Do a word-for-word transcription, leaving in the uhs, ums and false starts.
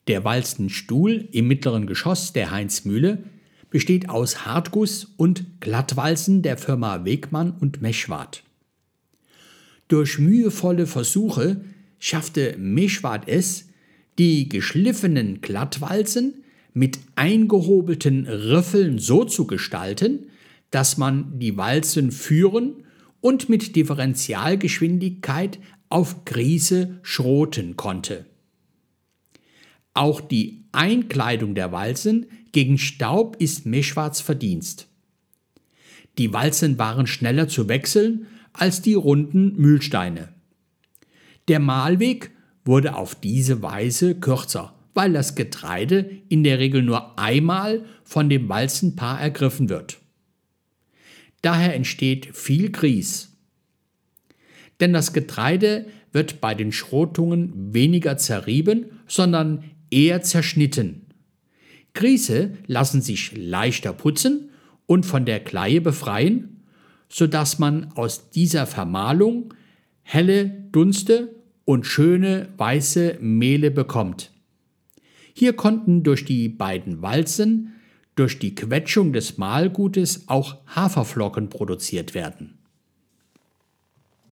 Der Walzenstuhl im mittleren Geschoss der Heinzmühle besteht aus Hartguss und Glattwalzen der Firma Wegmann und Meschwart. Durch mühevolle Versuche schaffte Meschwart es, die geschliffenen Glattwalzen mit eingehobelten Riffeln so zu gestalten, dass man die Walzen führen und mit Differentialgeschwindigkeit auf Griese schroten konnte. Auch die Einkleidung der Walzen gegen Staub ist Meschwarts Verdienst. Die Walzen waren schneller zu wechseln als die runden Mühlsteine. Der Mahlweg wurde auf diese Weise kürzer, weil das Getreide in der Regel nur einmal von dem Walzenpaar ergriffen wird. Daher entsteht viel Grieß. Denn das Getreide wird bei den Schrotungen weniger zerrieben, sondern eher zerschnitten. Griese lassen sich leichter putzen und von der Kleie befreien, sodass man aus dieser Vermahlung helle Dunste und schöne weiße Mehle bekommt. Hier konnten durch die beiden Walzen, durch die Quetschung des Mahlgutes auch Haferflocken produziert werden.